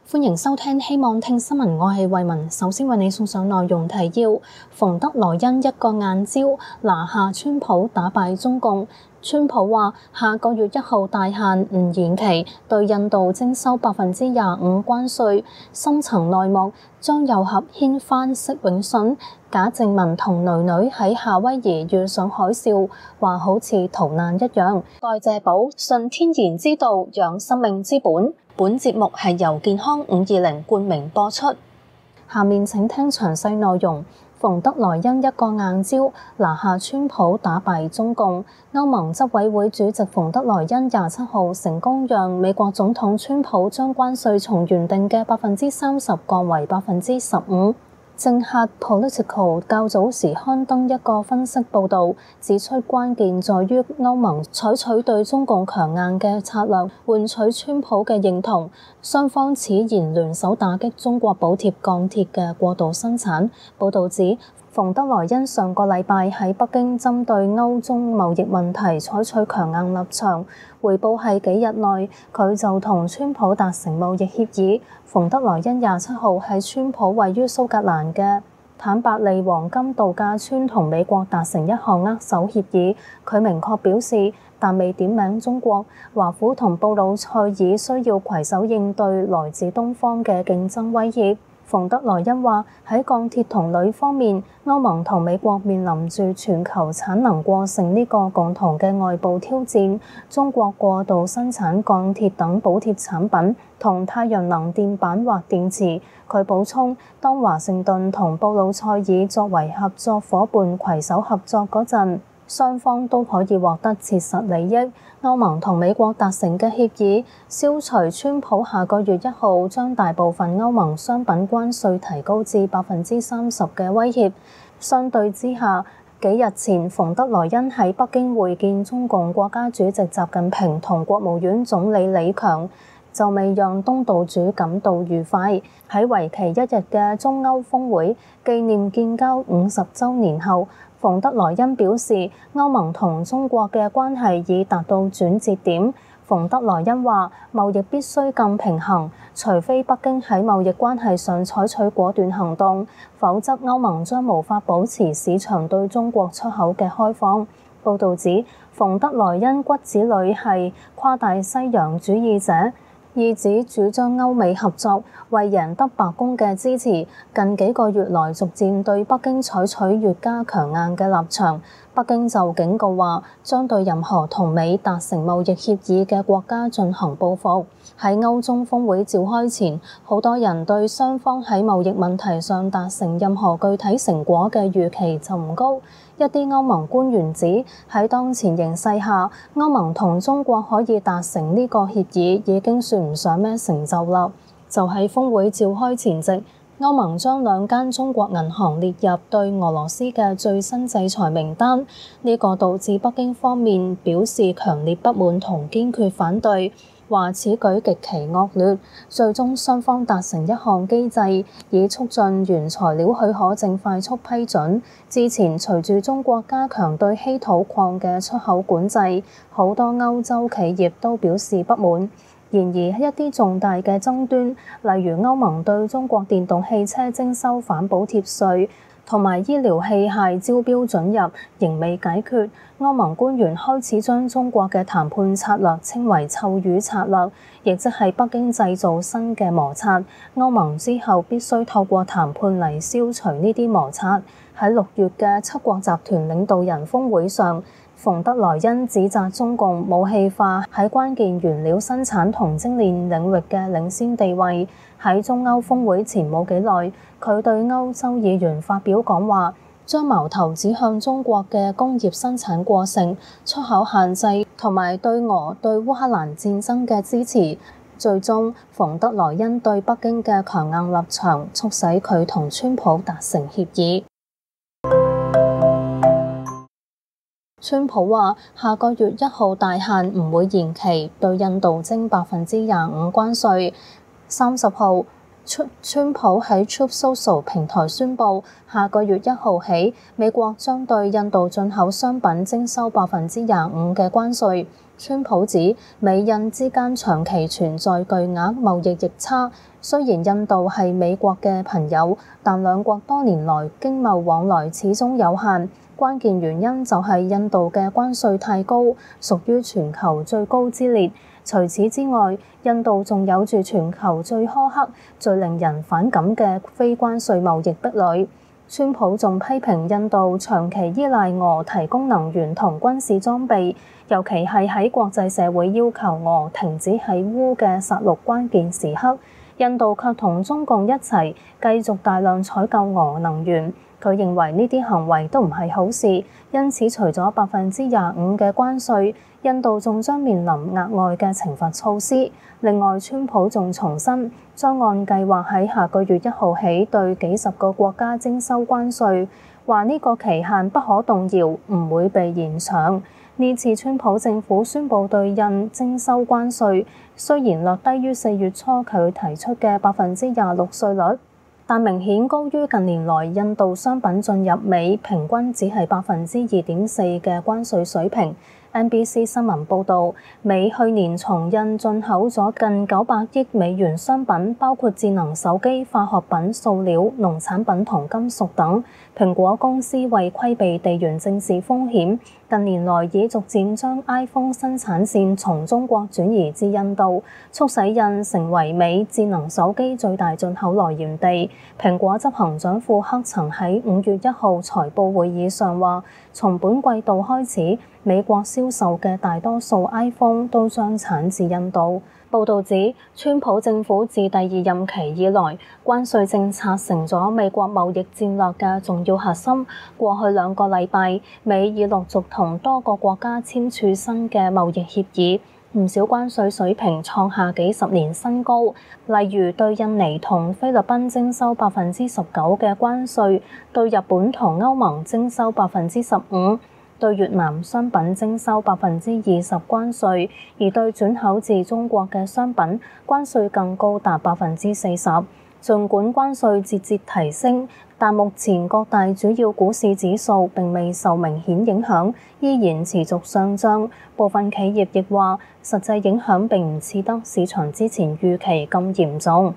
歡迎收聽希望聽新聞，我係慧雯。首先為你送上內容提要：馮德萊恩一個硬招拿下川普，打敗中共。川普話下個月1號大限唔延期，對印度徵收25%關稅。深層內幕，張又俠掀翻釋永信，賈靜雯同囡囡喺夏威夷遇上海嘯，話好似逃難一樣。代謝寶，純天然之道，養生命之本。本節目係由健康520冠名播出。下面請聽詳細內容。馮德萊恩一個硬招拿下川普，打敗中共。歐盟執委會主席馮德萊恩27號成功讓美國總統川普將關稅從原定嘅30%降為15%。政客 Political 較早時刊登一個分析報導，指出關鍵在於歐盟採取對中共強硬嘅策略，換取川普嘅認同。雙方此言聯手打擊中國補貼鋼鐵嘅過度生產。報導指，馮德萊恩上個禮拜喺北京針對歐中貿易問題採取強硬立場，回報係幾日內佢就同川普達成貿易協議。馮德萊恩27號喺川普位於蘇格蘭嘅坦伯利黃金度假村同美國達成一項握手協議，佢明確表示，但未點名中國。華府同布魯塞爾需要攜手應對來自東方嘅競爭威脅。馮德萊恩話喺鋼鐵同鋁方面，歐盟同美國面臨住全球產能過剩呢個共同嘅外部挑戰。中國過度生產鋼鐵等補貼產品同太陽能電板或電池。佢補充，當華盛頓同布魯塞爾作為合作夥伴攜手合作嗰陣，雙方都可以獲得切實利益。歐盟同美國達成嘅協議，消除川普下個月1號將大部分歐盟商品關稅提高至30%嘅威脅。相對之下，幾日前馮德萊恩喺北京會見中共國家主席習近平同國務院總理李強，就未讓東道主感到愉快。喺為期1日嘅中歐峰會紀念建交50週年後，馮德萊恩表示，歐盟同中國嘅關係已達到轉折點。馮德萊恩話，貿易必須更平衡，除非北京喺貿易關係上採取果斷行動，否則歐盟將無法保持市場對中國出口嘅開放。報導指，馮德萊恩骨子裏係跨大西洋主義者，意指主張歐美合作，為贏得白宮嘅支持，近幾個月來逐漸對北京採取越加強硬嘅立場。北京就警告話，將對任何同美達成貿易協議嘅國家進行報復。喺歐中峰會召開前，好多人對雙方喺貿易問題上達成任何具體成果嘅預期就唔高。一啲歐盟官員指，喺當前形勢下，歐盟同中國可以達成呢個協議已經算唔上咩成就啦。就喺峰會召開前夕，歐盟將2間中國銀行列入對俄羅斯嘅最新制裁名單，呢個導致北京方面表示強烈不滿同堅決反對，話此舉極其惡劣。最終雙方達成一項機制，以促進原材料許可證快速批准。之前隨住中國加強對稀土礦嘅出口管制，好多歐洲企業都表示不滿。然而一啲重大嘅爭端，例如歐盟對中國電動汽車徵收反補貼稅，同埋醫療器械招標准入，仍未解決。歐盟官員開始將中國嘅談判策略稱為臭魚策略，亦即係北京製造新嘅摩擦，歐盟之後必須透過談判嚟消除呢啲摩擦。喺6月嘅7國集團領導人峰會上，馮德萊恩指責中共武器化喺關鍵原料生產同精煉領域嘅領先地位。喺中歐峰會前冇幾耐，佢對歐洲議員發表講話，將矛頭指向中國嘅工業生產過剩、出口限制同埋對俄對烏克蘭戰爭嘅支持。最終，馮德萊恩對北京嘅強硬立場，促使佢同川普達成協議。川普話下個月1號大限唔會延期，對印度徵25%關稅。30號， 川普喺 Truth Social 平台宣布，下個月1號起，美國將對印度進口商品徵收25%嘅關稅。川普指美印之間長期存在巨額貿易逆差，雖然印度係美國嘅朋友，但兩國多年來經貿往來始終有限。關鍵原因就係印度嘅關稅太高，屬於全球最高之列。除此之外，印度仲有住全球最苛刻、最令人反感嘅非關稅貿易壁壘。川普仲批評印度長期依賴俄提供能源同軍事裝備，尤其係喺國際社會要求俄停止喺烏嘅殺戮關鍵時刻，印度卻同中共一齊繼續大量採購俄能源。佢認為呢啲行為都唔係好事，因此除咗25%嘅關稅，印度仲將面臨額外嘅懲罰措施。另外，川普仲重申將按計劃喺下個月1號起對幾十個國家徵收關稅，話呢個期限不可動搖，唔會被延長。呢次川普政府宣布對印徵收關稅，雖然略低於4月初佢提出嘅26%稅率，但明顯高於近年來印度商品進入美平均只係2.4%嘅關稅水平。NBC 新聞報導，美去年從印進口咗近900億美元商品，包括智能手機、化學品、塑料、農產品同金屬等。蘋果公司為規避地緣政治風險，近年來已逐漸將 iPhone 生產線從中國轉移至印度，促使印成為美智能手機最大進口來源地。蘋果執行長庫克曾喺5月1號財報會議上話，從本季度開始，美國銷售嘅大多數 iPhone 都將產自印度。報導指，川普政府自第二任期以來，關稅政策成咗美國貿易戰略嘅重要核心。過去2個禮拜，美已陸續同多個國家簽署新嘅貿易協議，唔少關稅水平創下幾十年新高。例如對印尼同菲律賓徵收19%嘅關稅，對日本同歐盟徵收15%。對越南商品徵收20%關稅，而對轉口自中國嘅商品關稅更高達40%。儘管關稅節節提升，但目前各大主要股市指數並未受明顯影響，依然持續上漲。部分企業亦話，實際影響並唔似得市場之前預期咁嚴重。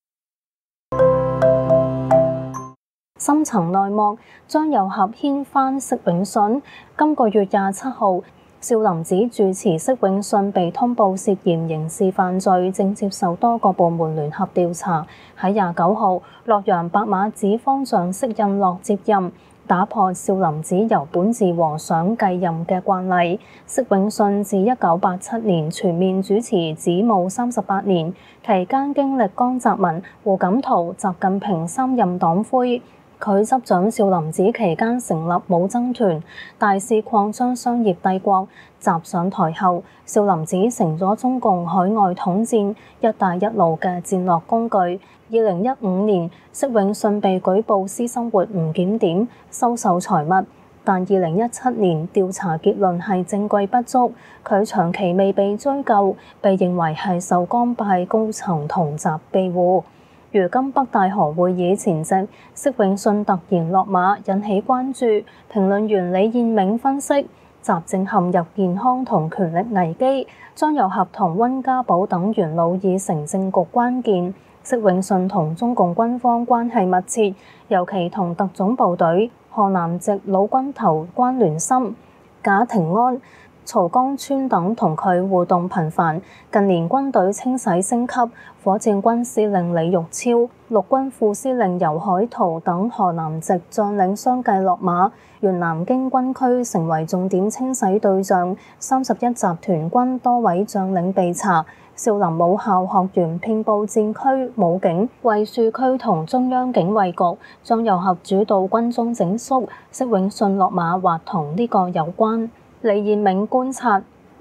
深層內幕，張又俠掀翻釋永信。今個月27號，少林寺住持釋永信被通報涉嫌刑事犯罪，正接受多個部門聯合調查。喺29號，洛陽白馬寺方丈釋印樂接任，打破少林寺由本寺和尚繼任嘅慣例。釋永信自1987年全面主持寺務38年，期間經歷江澤民、胡錦濤、習近平3任黨魁。佢執掌少林寺期間成立武僧團，大肆擴張商業帝國。習上台後，少林寺成咗中共海外統戰「一帶一路」嘅戰略工具。2015年，釋永信被舉報私生活唔檢點、收受財物，但2017年調查結論係證據不足，佢長期未被追究，被認為係受江派高層同習庇護。如今北戴河會議前夕，釋永信突然落馬，引起關注。評論員李燕銘分析，習正陷入健康同權力危機，張又俠同溫家寶等元老已成政局關鍵。釋永信同中共軍方關係密切，尤其同特種部隊、河南籍老軍頭關聯深，賈廷安、曹江川等同佢互動頻繁。近年軍隊清洗升級，火箭軍司令李玉超、陸軍副司令游海濤等河南籍將領相繼落馬，原南京軍區成為重點清洗對象。31集團軍多位將領被查，少林武校學員遍佈戰區、武警、衛戍區同中央警衛局。張又俠主導軍中整肅，釋永信落馬或同呢個有關。李燕銘觀察，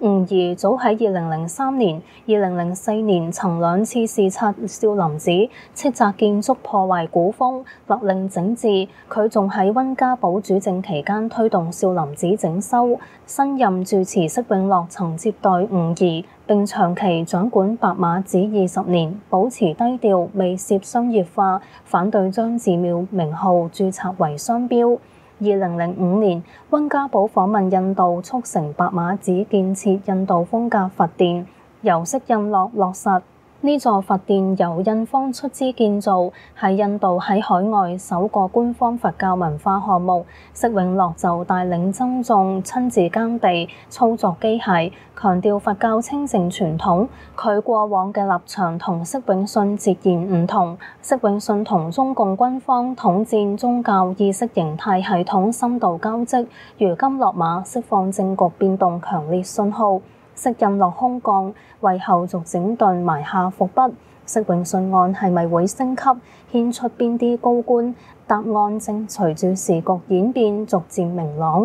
吳儀早喺2003年、2004年曾2次視察少林寺，斥責建築破壞古風，勒令整治。佢仲喺溫家寶主政期間推動少林寺整修。新任住持釋永樂曾接待吳儀，並長期掌管白馬寺20年，保持低調，未涉商業化，反對將寺廟名號註冊為商標。2005年，溫家寶訪問印度，促成白馬寺建設印度風格佛殿，由釋印樂落實。呢座佛殿由印方出資建造，係印度喺海外首個官方佛教文化項目。釋永樂就帶領僧眾親自耕地、操作機械，強調佛教清淨傳統。佢過往嘅立場同釋永信截然唔同。釋永信同中共軍方統戰宗教意識形態系統深度交織，如今落馬釋放政局變動強烈信號。釋印樂空降，為後續整頓埋下伏筆。釋永信案係咪會升級，牽出邊啲高官？答案正隨住時局演變逐漸明朗。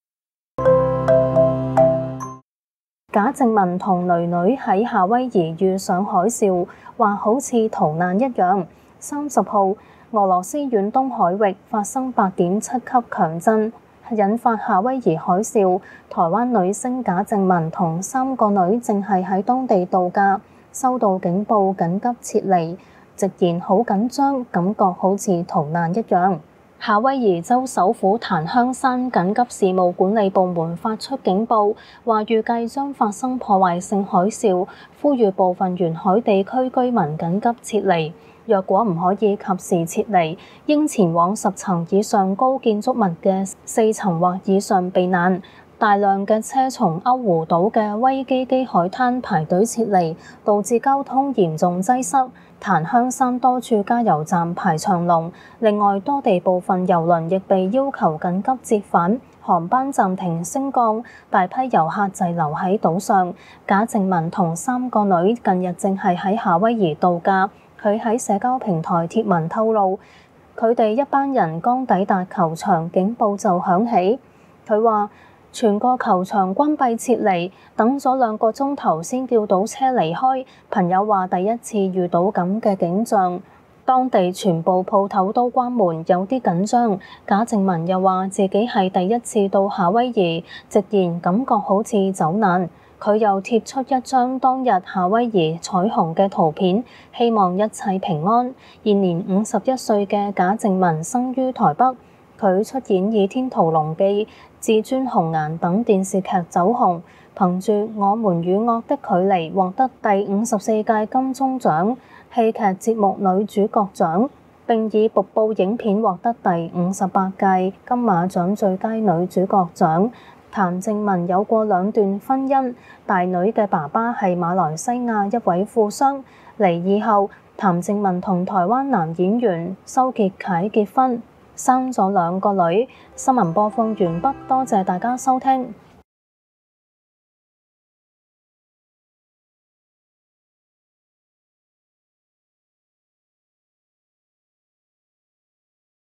賈靜雯同囡囡喺夏威夷遇上海嘯，話好似逃難一樣。30號，俄羅斯遠東海域發生8.7級強震，引發夏威夷海嘯。台灣女星賈靜雯同3個女正係喺當地度假，收到警報緊急撤離，直言好緊張，感覺好似逃難一樣。夏威夷州首府檀香山緊急事務管理部門發出警報，話預計將發生破壞性海嘯，呼籲部分沿海地區居民緊急撤離。若果唔可以及時撤離，應前往10層以上高建築物嘅4層或以上避難。大量嘅車從歐胡島嘅威基基海灘排隊撤離，導致交通嚴重擠塞。檀香山多處加油站排長龍，另外多地部分郵輪亦被要求緊急折返，航班暫停升降，大批遊客滯留喺島上。賈靜雯同3個女近日正係喺夏威夷度假。佢喺社交平台貼文透露，佢哋一班人剛抵達球場，警報就響起。佢話：全個球場關閉撤離，等咗2個鐘頭先叫到車離開。朋友話第一次遇到咁嘅景象，當地全部鋪頭都關門，有啲緊張。賈靜雯又話自己係第一次到夏威夷，直言感覺好似走難。佢又貼出一張當日夏威夷彩虹嘅圖片，希望一切平安。現年51歲嘅賈靜雯生於台北，佢出演《倚天屠龍記》、《至尊紅顏》等電視劇走紅，憑住《我們與惡的距離》獲得第54屆金鐘獎戲劇節目女主角獎，並以瀑布影片獲得第58屆金馬獎最佳女主角獎。譚靜雯有過2段婚姻，大女嘅爸爸係馬來西亞一位富商。離異後，譚靜雯同台灣男演員修傑楷結婚，生咗2個女。新聞播放完畢，多謝大家收聽。